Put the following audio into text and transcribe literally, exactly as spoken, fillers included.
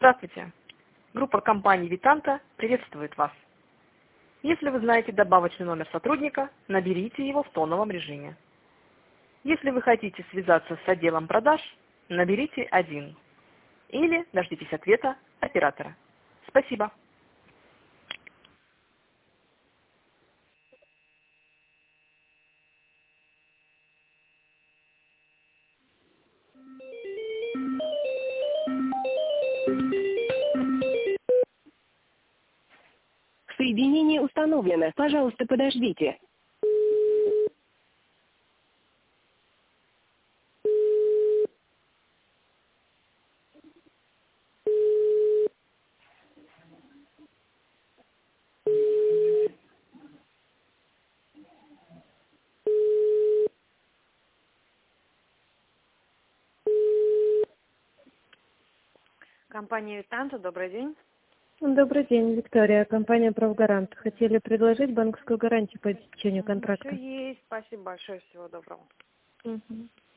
Здравствуйте. Группа компаний Витанта приветствует вас. Если вы знаете добавочный номер сотрудника, наберите его в тоновом режиме. Если вы хотите связаться с отделом продаж, наберите один. Или дождитесь ответа оператора. Спасибо. Соединение установлено. Пожалуйста, подождите. Компания Витанта, добрый день. Добрый день, Виктория. Компания «Правгарант». Хотели предложить банковскую гарантию по течению контракта. Все есть. Спасибо большое. Всего доброго. Угу.